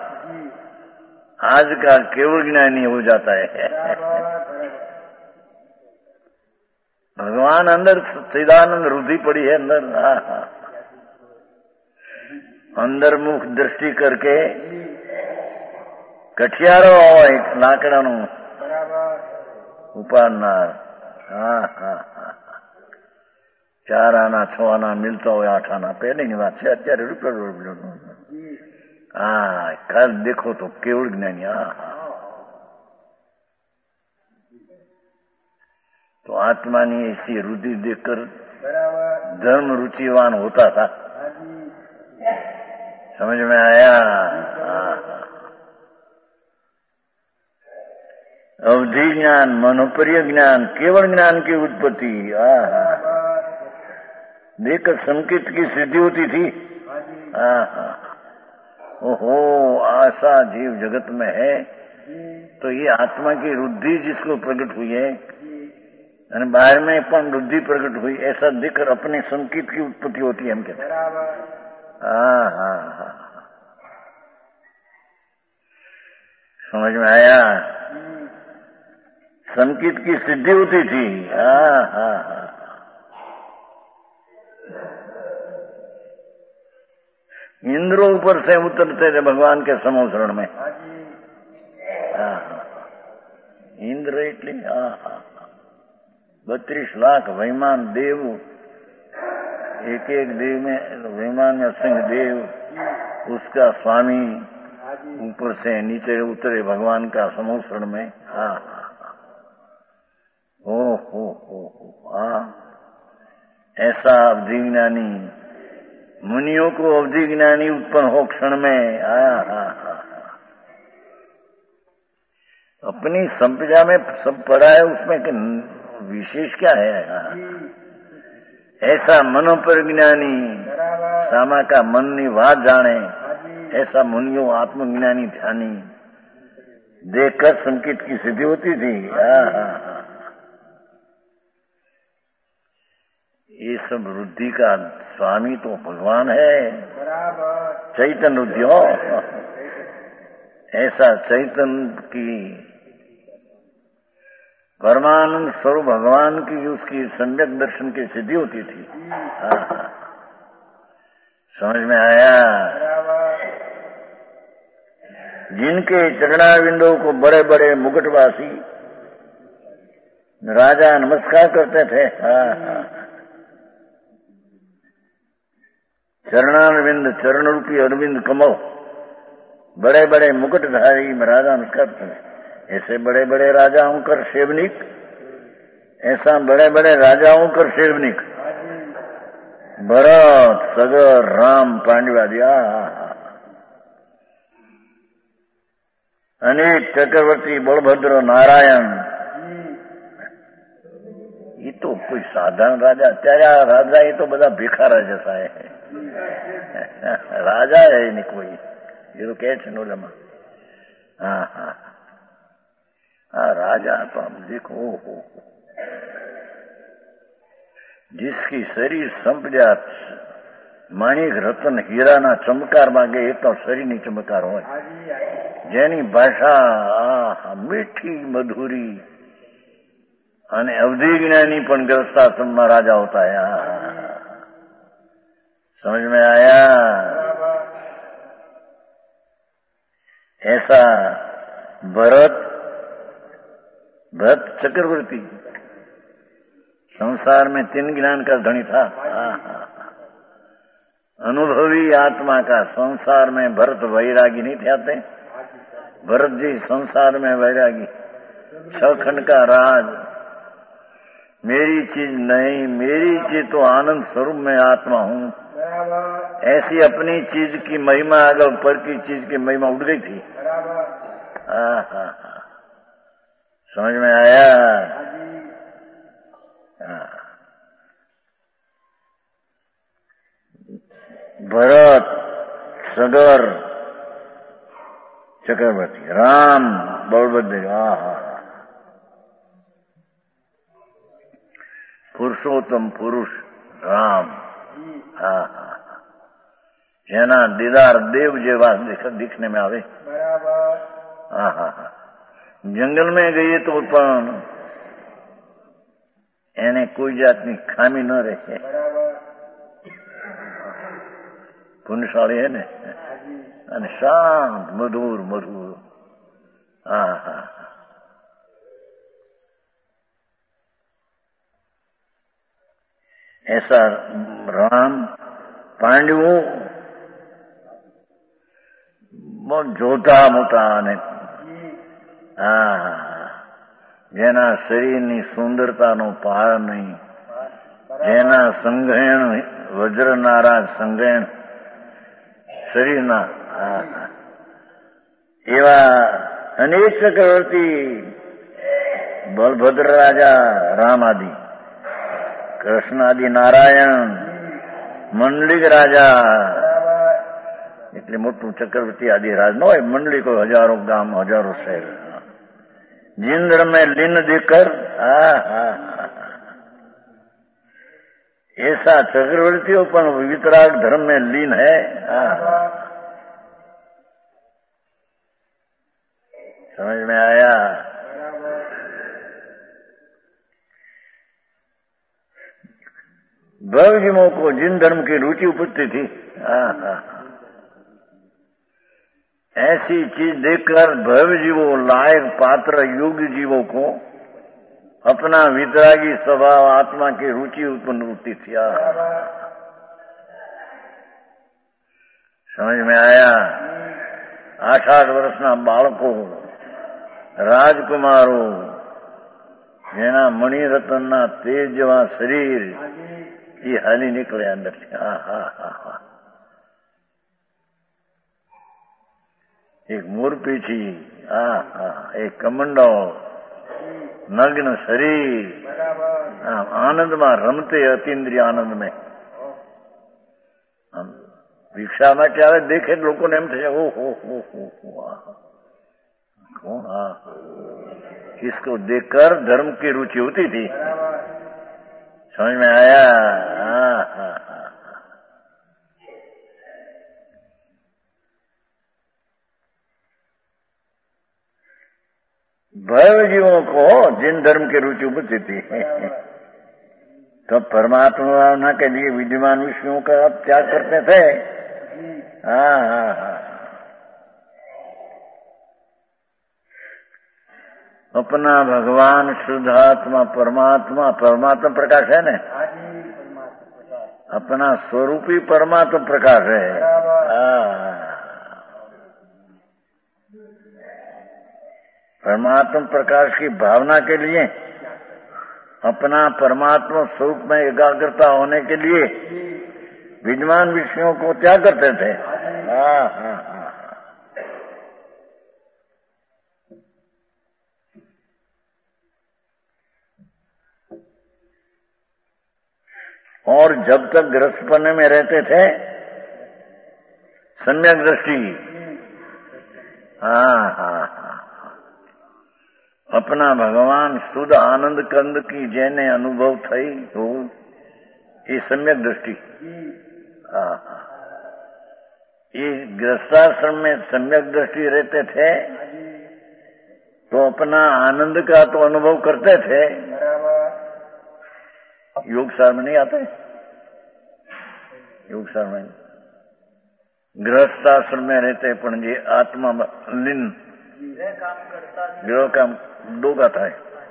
आज का केवल ज्ञानी हो जाता है। भगवान अंदर सच्चिदानंद रुधि पड़ी है अंदर। हाँ हाँ अंदर मुख दृष्टि करके कठियारो एक लाकड़ाનું ઉપાડનાર। હા હા હા ચાર આના છ આના મિલતા હોય આઠ આના પહેલીની વાત છે અત્યારે રૂપિયા। હા કલ દેખો તો કેવળ જ્ઞાની। હા હા तो आत्मा ने ऐसी रुधि देखकर धर्म रुचिवान होता था। समझ में आया। अवधि ज्ञान मनोपर्य ज्ञान केवल ज्ञान की उत्पत्ति देखकर संकेत की सिद्धि होती थी। ओहो आशा जीव जगत में है तो ये आत्मा की रुद्धि जिसको प्रकट हुई है और बाहर में पण रुद्धि प्रकट हुई ऐसा देखकर अपने संकेत की उत्पत्ति होती है हम कहते। हाँ हाँ हाँ समझ में आया। संकेत की सिद्धि होती थी। हाँ हाँ हाँ इंद्रो ऊपर से उतरते थे भगवान के समोसरण में। हाँ इंद्र इटली हाँ हाँ बत्तीस लाख वैमान देव एक एक देव में वैमान में सिंह देव उसका स्वामी ऊपर से नीचे उतरे भगवान का समोसरण में। हाँ ओ हो हो हाँ ऐसा अवधि ज्ञानी मुनियों को अवधि ज्ञानी उत्पन्न हो क्षण में। हाँ हाँ हाँ अपनी संप्रजा में सब पढ़ा है उसमें विशेष क्या है। हाँ ऐसा मनोपर ज्ञानी सामा का मन नी बात जाने ऐसा मुनियों आत्मज्ञानी ध्यानी देखकर संकेत की सिद्धि होती थी। हाँ हाँ हाँ ये सब रुद्धि का स्वामी तो भगवान है चैतन्य रुद्धियों। ऐसा चैतन्य की परमानंद स्वरूप भगवान की उसकी सम्यक दर्शन की सिद्धि होती थी। हाँ हाँ समझ में आया। जिनके चरणाविंदों को बड़े बड़े मुकुटवासी राजा नमस्कार करते थे। हाँ हाँ चरणारविंद चरण रूपी अरविंद कमल बड़े बड़े मुकुटधारी राजा नमस्कार करते थे। ऐसे बड़े बड़े राजाओं कर सेवनिक ऐसा बड़े बड़े राजाओं कर सेवनिक भरत सगर राम पांडवादी अनेक चक्रवर्ती बलभद्र नारायण ये तो कोई साधारण राजा त्यारा राजा ये तो बड़ा भिखारा जैसा है। राजा है नहीं कोई ये तो कहे छे नोलमा। हाँ हाँ हाँ राजा तो हम देखो हो जिसकी शरीर संपजा माणिक रतन हीरा ना चमकार मांगे तो शरीर नहीं चमकार हो जेनी भाषा आ मीठी मधुरी अने अवधि ज्ञानी पण ग्रस्ताश्रम में राजा होता है। समझ में आया। ऐसा भरत भरत चक्रवर्ती संसार में तीन ज्ञान का धनी था। अनुभवी आत्मा का संसार में भरत वैरागी नहीं थे आते। भरत जी संसार में वैरागी, छह खंड का राज, मेरी चीज नहीं, मेरी चीज तो आनंद स्वरूप में आत्मा हूँ। ऐसी अपनी चीज की महिमा अगर ऊपर की चीज की महिमा उड़ गई थी। आहा, समझ में आया? भरत सगर चक्रवर्ती, राम बलभद्र, आहा, पुरुषोत्तम पुरुष राम, आहा, જેના દીદાર દેવ જેવા दिखने में आवे। आहा, जंगल में गए तो પણ એને કોઈ જાતની ખામી ન રહે। પુણ્યશાળી है ને, અને શાંત મધુર મધુર। आहा, ऐसा राम પાંડવો જોતા મોટા અને જેના શરીરની સુંદરતાનો પાર નહીં, જેના સંઘેણ વજ્રનારા સંઘેણ શરીરના એવા અનેક ચક્રવર્તી બલભદ્ર રાજા રામ આદિ, કૃષ્ણ આદિ નારાયણ, મંડલિક રાજા, એટલે મોટું ચક્રવર્તી આદि राज न हो, मंडली को हजारों गांव हजारों शहर, जिंद्र में लीन देकर ऐसा चक्रवर्तियों पर वितराग धर्म में लीन है। समझ में आया? भवजीवों को जिन धर्म की रुचि उपजती थी, ऐसी चीज देखकर भव्य जीवों, लायक पात्र योगी जीवों को अपना वितरागी स्वभाव आत्मा की रुचि उत्पन्न होती थी। समझ में आया? आठ आठ वर्षना बालको, राजकुमारो, જેના મણિરત્નના તેજ જેવા શરીર એ હાલી નીકળે અંદરથી। હા હા હા હા, एक मोरपीछी, एक कमंडो, नग्न शरीर, आनंद में रमते अतीन्द्रिय आनंद में। भिक्षा માટે આવે દેખે લોકોને એમ થશે ओ हो हो हो कौन? इसको देखकर धर्म की रुचि होती थी। समझ में आया? हाँ हाँ हाँ, भव्य जीवों को जिन धर्म की रुचि उपजती थी, तो परमात्मा के लिए विद्यमान विषयों का आप त्याग करते थे। हाँ हाँ हाँ, अपना भगवान शुद्ध आत्मा परमात्मा, परमात्मा प्रकाश है न, अपना स्वरूपी परमात्मा प्रकाश है। परमात्मा प्रकाश की भावना के लिए, अपना परमात्मा स्वरूप में एकाग्रता होने के लिए विद्यमान विषयों को त्याग करते थे। हाँ हाँ हाँ, और जब तक गृहस्थपने में रहते थे सम्यक दृष्टि, हाँ हाँ हाँ, अपना भगवान शुद्ध आनंद कंद की जैने अनुभव थई हो, ये सम्यक दृष्टि। हाँ हाँ, ये गृहस्थाश्रम में सम्यक दृष्टि रहते थे तो अपना आनंद का तो अनुभव करते थे। योग सार में नहीं आते, योग सार में गृहस्थाश्रम में रहते पण जे आत्मा लीन ગ્રહ કામ દોગા થાય.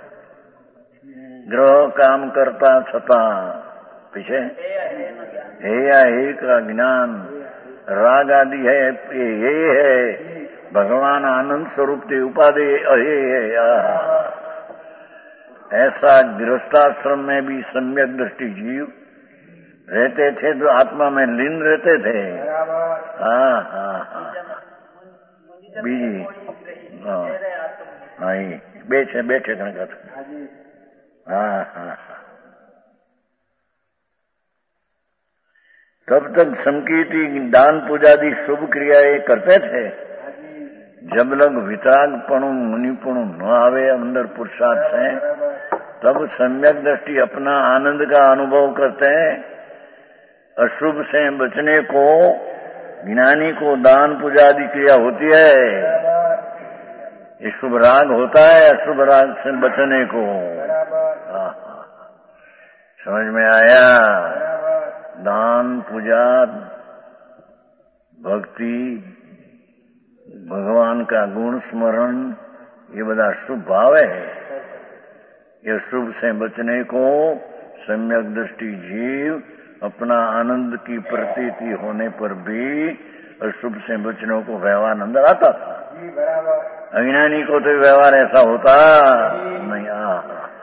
ગ્રહ કામ કરતા છતાં पीछे हे या हे का ज्ञान राग आदि है, ये है भगवान आनंद स्वरूप के उपाधि हे है. ऐसा गृहस्थाश्रम में भी सम्यक दृष्टि जीव रहते थे तो आत्मा में लीन रहते थे. हाँ हाँ हाँ बीजी हाँ हाँ बेचे बेचे गणगत. हाँ हाँ तब तक संकीर्ति दान पूजादि शुभ क्रियाएं करते थे. जब लग वितरागपणु मुनिपणु न आवे अंदर पुरुषार्थ से, तब सम्यक दृष्टि अपना आनंद का अनुभव करते हैं. अशुभ से बचने को ज्ञानी को दान पूजादि क्रिया होती है. ये शुभ राग होता है अशुभ राग से बचने को. समझ में आया? दान पूजा भक्ति भगवान का गुण स्मरण ये बड़ा शुभ भाव है. ये शुभ से बचने को सम्यक दृष्टि जीव अपना आनंद की प्रतीति होने पर भी अशुभ से बचने को व्यवहार अंदर आता था. अज्ञानी को तो व्यवहार ऐसा होता नहीं. आ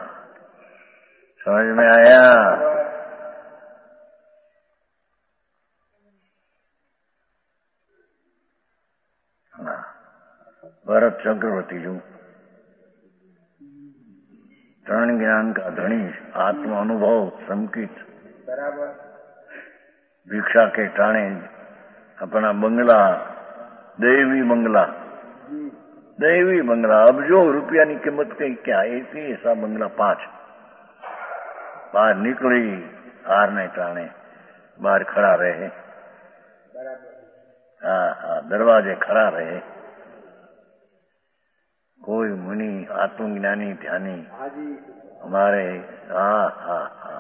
समझ में आया? भरत चक्रवर्ती जो तरण ज्ञान का धनी आत्म अनुभव संकित भिक्षा के टाणे अपना बंगला दैवी बंगला दैवी बंगला अब जो रुपया की कीमत कहीं क्या आई थी ऐसा बंगला पांच बाहर निकली हार ने टाणे बाहर खड़ा रहे. हाँ हाँ दरवाजे खड़ा रहे. कोई मुनि आत्मज्ञानी ध्यानी हमारे हाँ हाँ हाँ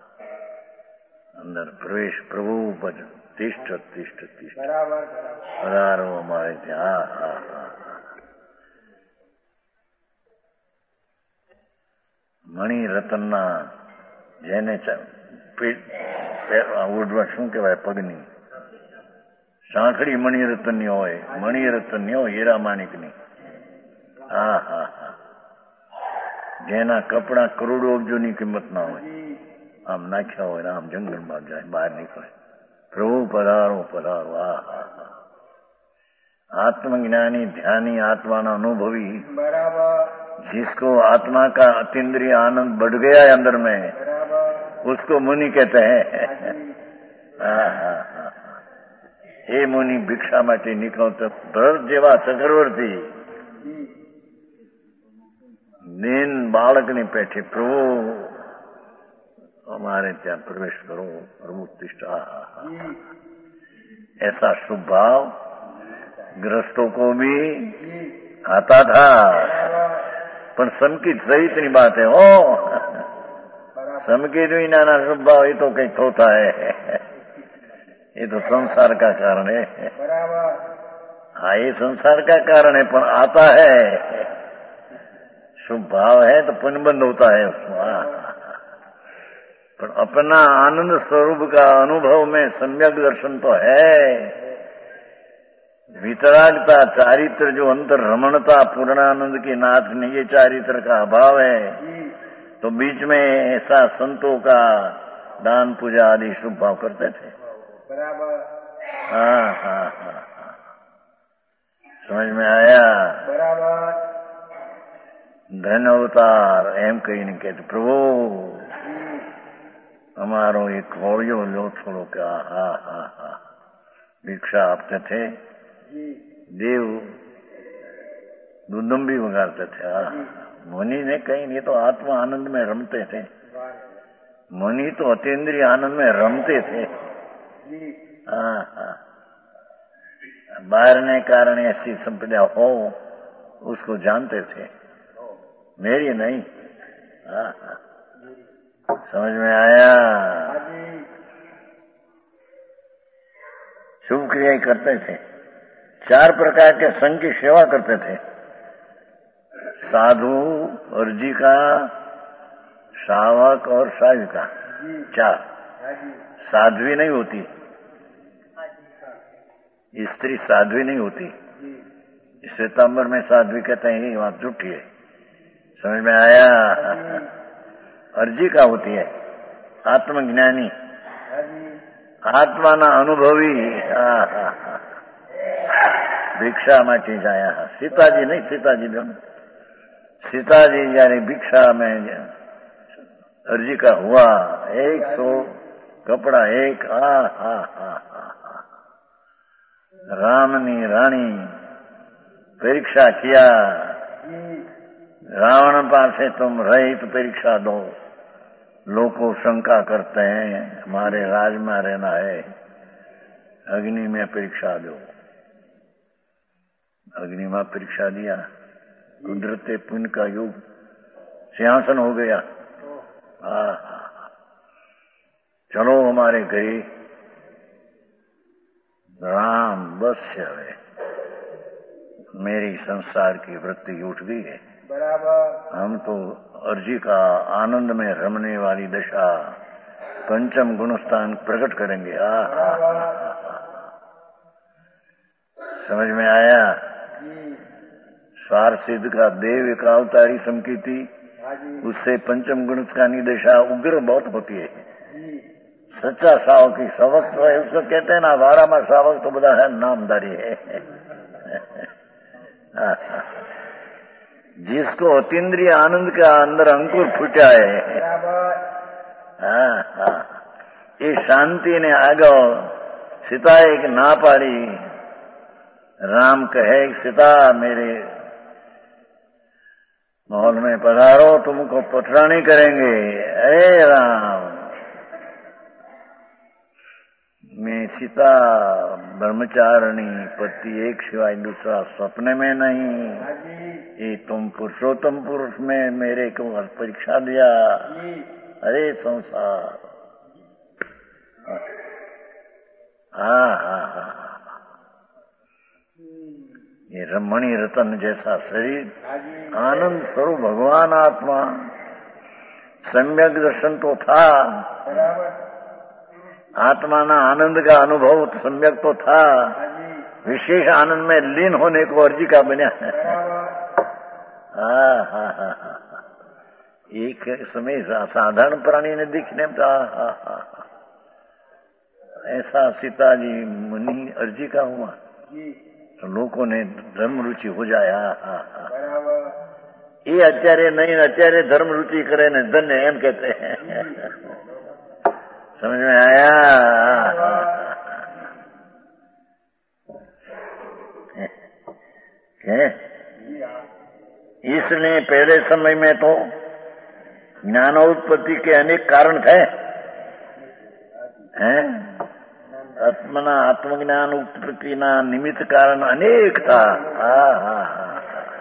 अंदर प्रवेश प्रभु पर तिष्ठ तिष्ठ तिष्ठ पधारो हमारे हाँ हाँ हाँ मणि रतनना જેને ઉડવા શું કહેવાય પગની સાંકડી મણિરત્નની હોય મણિરત્નની હોય હીરા માણિકની. હા હા હા જેના કપડા કરોડો અબજોની કિંમતના હોય આમ નાખ્યા હોય આમ જંગલમાં જાય બહાર નીકળે. પ્રભુ પધારો પધારો. હા હા હા आत्मज्ञानी ध्यानी आत्मा अनुभवी जिसको आत्मा का अतीन्द्रिय आनंद बढ़ गया है अंदर में उसको मुनि कहते हैं. हे मुनि भिक्षा माटे निकलते भरत जेवा चक्रवर्ती नीन बालक ने बैठे प्रभु हमारे त्या प्रवेश करो प्रभु तिष्ठा. ऐसा शुभ भाव गृहस्थों को भी आता था. पर समकित सहित नहीं बात है. ओ समकित भी नाना शुभ भाव ये तो कहीं होता है. ये तो संसार का कारण है. हाँ ये संसार का कारण है पर आता है. शुभ भाव है तो पुण्यबंध होता है उसमें. पर अपना आनंद स्वरूप का अनुभव में सम्यक दर्शन तो है. वितरागता चारित्र जो अंतर रमणता पूर्णानंद के नाथ ने ये चारित्र का अभाव है तो बीच में ऐसा संतों का दान पूजा आदि शुभ भाव करते थे. बराबर. हाँ हाँ हाँ हाँ समझ में आया? बराबर. धन अवतार एम कही नहीं कहते प्रभु हमारो एक होड़ियो लो छोड़ो क्या. हाँ हाँ हाँ भिक्षा आपते थे देव दुदुम्बी वगाड़ते थे. मुनि ने कहीं नहीं तो आत्मा आनंद में रमते थे. मुनि तो अतीन्द्रिय आनंद में रमते थे. हाँ हाँ बाहर ने कारण ऐसी संपदा हो उसको जानते थे मेरी नहीं. हाँ हाँ समझ में आया? शुभ क्रिया करते थे. चार प्रकार के संघ की सेवा करते थे. साधु, अर्जी का, शावक और साविका, चार। साध्वी नहीं होती, स्त्री साध्वी नहीं होती। श्वेतांबर में साध्वी कहते हैं, ये बात झूठी है। समझ में आया? अर्जी का होती है आत्मज्ञानी, आत्मा ना अनुभवी। भिक्षा माटी जाया सीताजी नहीं, सीताजी सीताजी यानी भिक्षा में अर्जी का हुआ। एक सौ कपड़ा एक, आ हा हा रामनी रानी परीक्षा किया। रावण पासे तुम रहित परीक्षा दो। लोगों शंका करते हैं हमारे राज में रहना है, अग्नि में परीक्षा दो। अग्नि में परीक्षा दिया, कुदरते पुण्य का युग, सिंहासन हो गया। आ, चलो हमारे घरे राम बस है, मेरी संसार की वृत्ति उठ गई है। बराबर। हम तो अर्जी का आनंद में रमने वाली दशा पंचम गुणस्थान प्रकट करेंगे। आ, आ, आ, आ, समझ में आया? स्वार सिद्ध का देव एक अवतारी संकीर्ति, उससे पंचम गुणस्थानी दशा उग्र बहुत होती है। सच्चा सावक की सावक तो है, उसको कहते हैं ना वारा में सावक तो बड़ा है, नामदारी है। जिसको अतीन्द्रिय आनंद का अंदर अंकुर फूटा है, हाँ हाँ, ये शांति ने आगो सीता एक ना पाड़ी। राम कहे सीता मेरे महल में पधारो, तुमको पटरानी करेंगे। अरे राम, मैं सीता ब्रह्मचारिणी पति एक सिवाय दूसरा स्वप्न में नहीं। ये तुम पुरुषोत्तम पुरुष में मेरे को परीक्षा दिया। अरे संसार, हाँ हाँ हाँ, ये रमणी रतन जैसा शरीर, आनंद स्वरूप भगवान आत्मा, सम्यक दर्शन तो था, आत्मा ना आनंद का अनुभव सम्यक तो था, विशेष आनंद में लीन होने को अर्जी का बना। हाँ हाँ हाँ हाँ, एक समय साधारण प्राणी ने दिखने में हाँ हाँ हाँ, ऐसा सीता जी मुनि अर्जी का हुआ तो लोगों ने धर्म रुचि हो जाए। हाँ हाँ हाँ, ये अत्यारे नहीं, अत्यारे धर्म रुचि करे ने धन्य एम कहते हैं। समझ में आया? इसलिए पहले समय में तो ज्ञानोत्पत्ति के अनेक कारण थे, हैं? आत्मना आत्मज्ञान उत्पत्ति ना निमित्त कारण अनेक था। हाँ हाँ हाँ,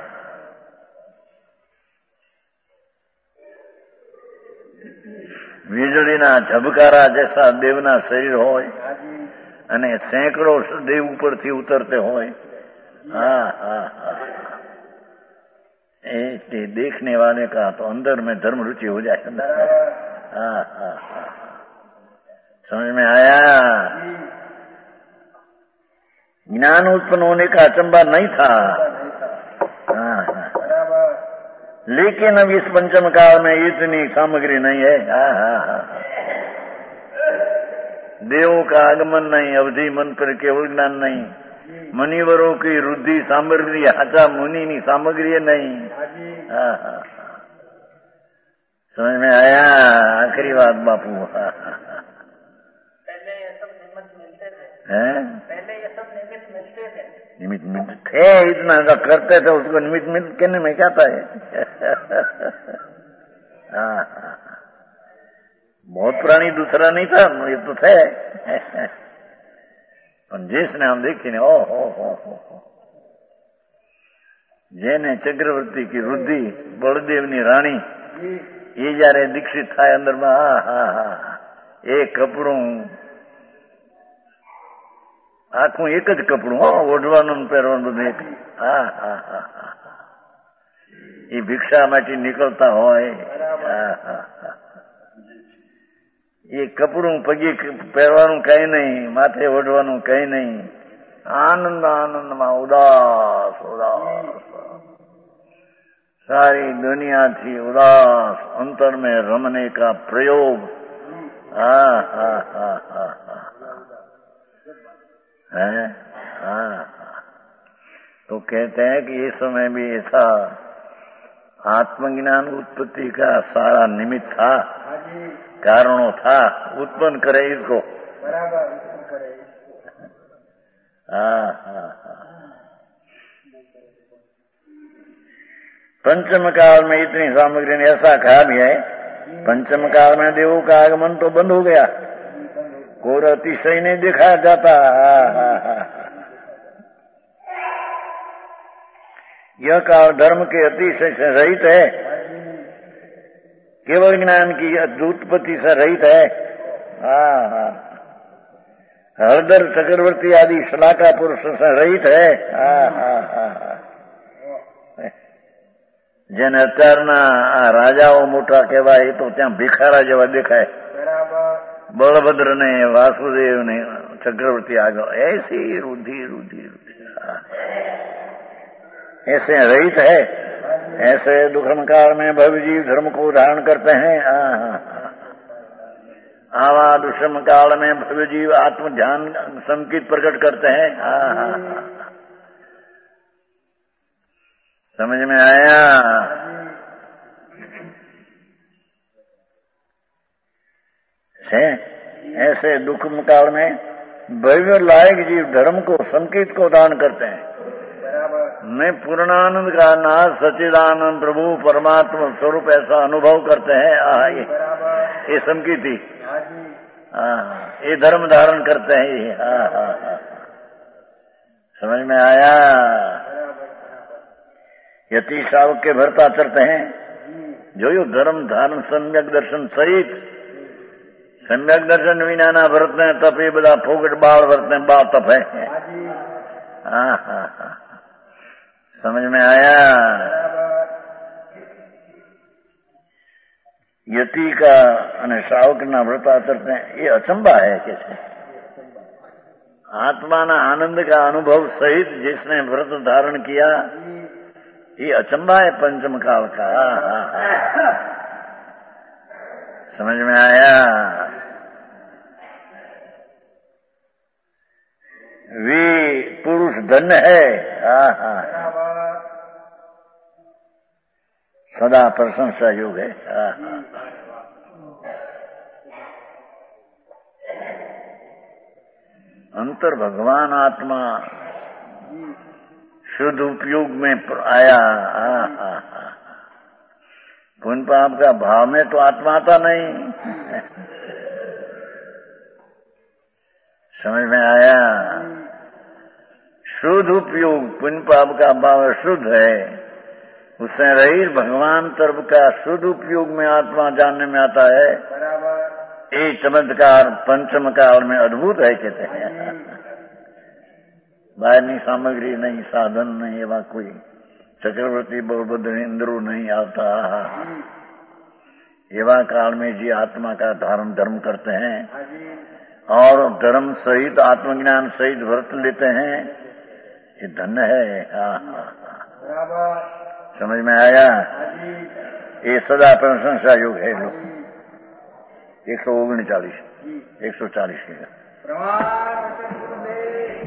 વીજળીના ઝબકારા જૈસા દેવના શરીર હોય અને સેંકડો દેવ ઉપરથી ઉતરતે હોય। हाँ हाँ हाँ, ये देखने वाले का तो अंदर में धर्म रुचि हो जाए। हाँ हाँ हाँ, समझ में आया? ज्ञान उत्पन्न होने का अचंबा नहीं था। हाँ हाँ, लेकिन अब इस पंचम काल में इतनी सामग्री नहीं है। हाँ हाँ हाँ, देवों का आगमन नहीं, अवधि मन पर केवल ज्ञान नहीं, मुनिवरों की रुद्धि सामग्री हाचा मुनि की सामग्री नहीं। हाँ हाँ, समझ में आया? आखिरी बात बापू। हाँ हाँ, पहले ये सब निमित्त मिलते थे। हैं? पहले ये सब निमित्त मिलते थे। निमित्त मिलते थे, इतना का करते थे, उसको निमित्त मिलते कहने में क्या था? हाँ हाँ, बहुत प्राणी दूसरा नहीं था, ये तो थे। जिसने हम देखी ने ओ हो हो हो, जेने चक्रवर्ती की रुद्धि बलदेवनी राणी ये जारे दीक्षित था अंदर में। हाँ हाँ हाँ, एक कपड़ू આખું એક જ કપડું, હો ઓઢવાનું પહેરવાનું બધું એક। હા હા હા હા, એ ભિક્ષામાંથી નીકળતા હોય, એ કપડું પગે પહેરવાનું કઈ નહીં, માથે ઓઢવાનું કઈ નહીં, આનંદ આનંદમાં ઉદાસ ઉદાસ, सारी दुनिया थी उदास, अंतर में रमने का प्रयोग। हाँ हाँ हाँ हाँ है हाँ। तो कहते हैं कि ये समय भी ऐसा आत्मज्ञान उत्पत्ति का सारा निमित्त था, कारणों था, उत्पन्न करे इसको। हाँ हाँ हाँ। पंचम काल में इतनी सामग्री ने ऐसा कहा भी है, पंचम काल में देवों का आगमन तो बंद हो गया, कोई अतिशय नहीं दिखाया जाता। यह काल धर्म के अतिशय से रहित है, केवल ज्ञान की उत्पत्ति से रहित है। हरदर चक्रवर्ती आदि शलाका पुरुष से रहित है। જેને અત્યારના રાજાઓ મોટા કહેવાય એ તો ત્યાં ભિખારા જેવા દેખાય, બળભદ્ર ને વાસુદેવ ને चक्रवर्ती आगे ऐसी रुधि रुधि रुधि ऐसे रहित है। ऐसे दुखम काल में भव्य जीव धर्म को धारण करते हैं। आवा दुष्म काल में भव्य जीव आत्म ध्यान संकित प्रकट करते हैं। समझ में आया? है ऐसे दुख काल में भव्य लायक जीव धर्म को संकेत को दान करते हैं। मैं पूर्णानंद का नाथ सच्चिदानंद प्रभु परमात्मा स्वरूप ऐसा अनुभव करते हैं। आ ये, ये संकेती ये धर्म धारण करते हैं। ये हा हा हा समझ में आया? यति श्रावक के भरता चलते हैं जो यो धर्म धारण सम्यक दर्शन सहित। सम्यक दर्शन विना ना भरते हैं तप ये बदा फोगट बाल भरते हैं, बाल तप है। हाँ हाँ हाँ समझ में आया? यति का અને શ્રાવક ના व्रत आचरते हैं, ये अचंबा है। कैसे आत्मा ना आनंद का अनुभव सहित जिसने व्रत धारण किया, ये अचंबा है पंचम काल का। समझ में आया? वे पुरुष धन्य है। हाँ हाँ सदा प्रशंसा योग है। हाँ हाँ अंतर भगवान आत्मा शुद्ध उपयोग में आया। हाँ हाँ हाँ पुण्य पाप का भाव में तो आत्मा आता नहीं। समझ में आया? शुद्ध उपयोग, पुण्य पाप का भाव शुद्ध है, उससे रही भगवान तरफ का शुद्ध उपयोग में आत्मा जानने में आता है। ये चमत्कार पंचम काल में अद्भुत है। कहते हैं बाहरनी सामग्री नहीं, साधन नहीं, एवं कोई चक्रवर्ती बलभद्र इंद्रो नहीं आता। एवं काल में जी आत्मा का धारण धर्म करते हैं और धर्म सहित आत्मज्ञान सहित व्रत लेते हैं, ये धन्य है। हाँ हाँ समझ में आया? ये सदा प्रशंसा योग है। लोग एक सौ ओगणचालीस एक सौ चालीस के